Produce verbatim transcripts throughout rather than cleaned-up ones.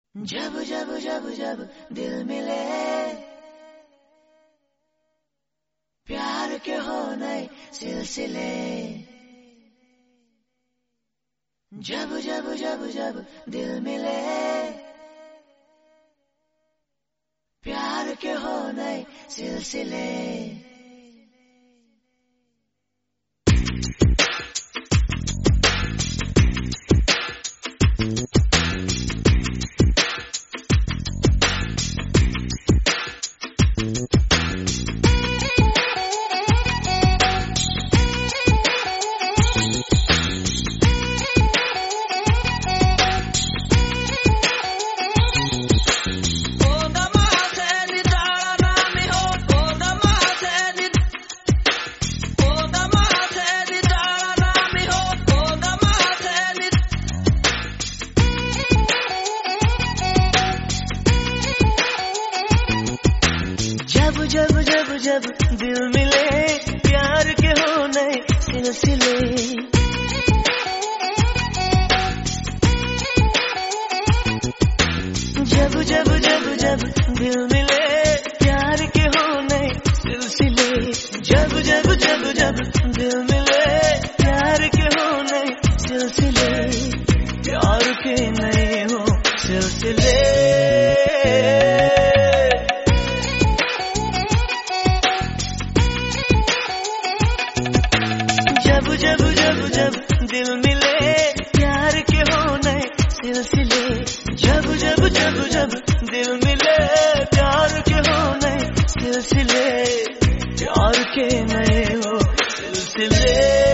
जब जब जब जब दिल मिले प्यार के हो नए सिलसिले, जब जब जब जब दिल मिले प्यार के हो नए सिलसिले। जब जब जब दिल मिले प्यार के हो नए सिलसिले, जब जब जब जब दिल मिले प्यार के हो नए सिलसिले, जब जब जब जब दिल मिले प्यार के हो नए सिलसिले, प्यार के नए हो सिलसिले। जब जब जब दिल मिले प्यार के हो नए सिलसिले, जब जब जब जब दिल मिले प्यार के हो नए सिलसिले, प्यार के नए हो सिलसिले।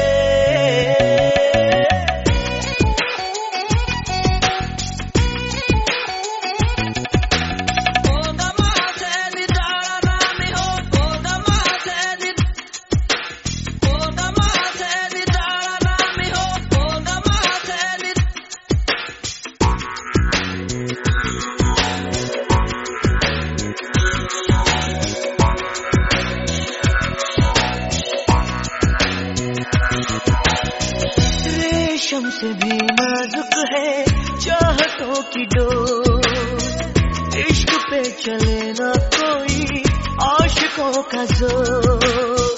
रेशम से भी नाजुक है चाहतों की डोर, इश्क पे चले ना कोई आशिकों का जोर।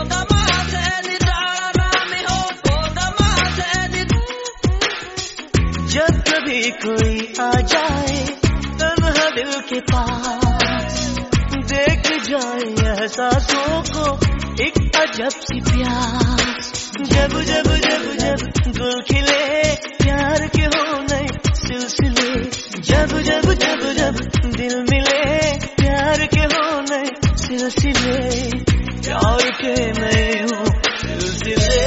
जब कभी कोई आ जाए तन्हा दिल के पास, देख जाए एहसासों को एक अजब सी प्यास। जब जब जब जब गुल खिले प्यार के हो नए सिलसिले, जब जब जब जब दिल मिले प्यार के हो नए सिलसिले, प्यार के नए हो सिलसिले।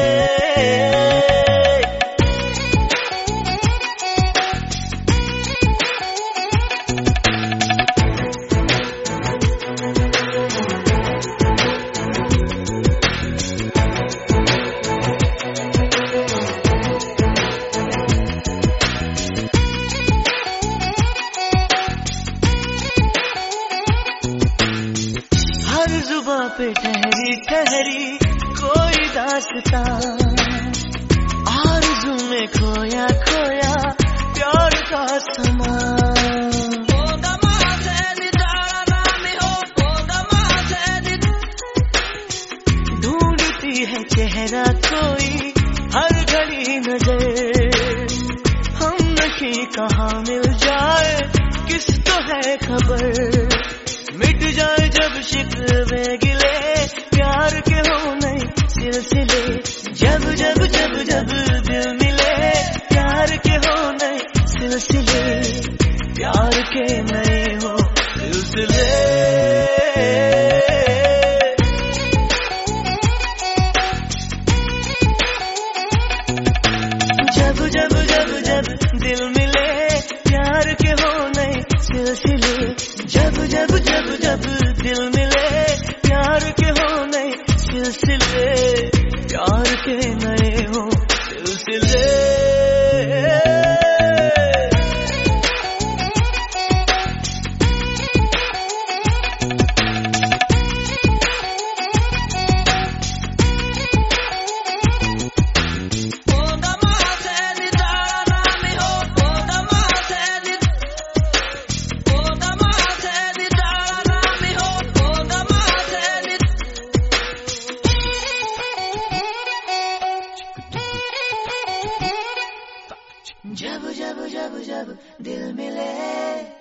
जुबां पे ठहरी ठहरी कोई दास्तां, आरज़ू में खोया खोया प्यार का समा। ढूंढती है चेहरा कोई हर घड़ी नजर, हम नहीं कहाँ मिल जाए किस तो है खबर। मिट जाए जब शिकवे गिले प्यार के हो नए सिलसिले, जब जब जब जब दिल मिले प्यार के हो नए सिलसिले, प्यार के नए हो सिलसिले। जब जब जब जब दिल मिले प्यार के हो नए सिलसिले, जब जब जब जब दिल मिले प्यार के हो नए सिलसिले, प्यार के नए हो सिलसिले। जब जब जब जब दिल मिले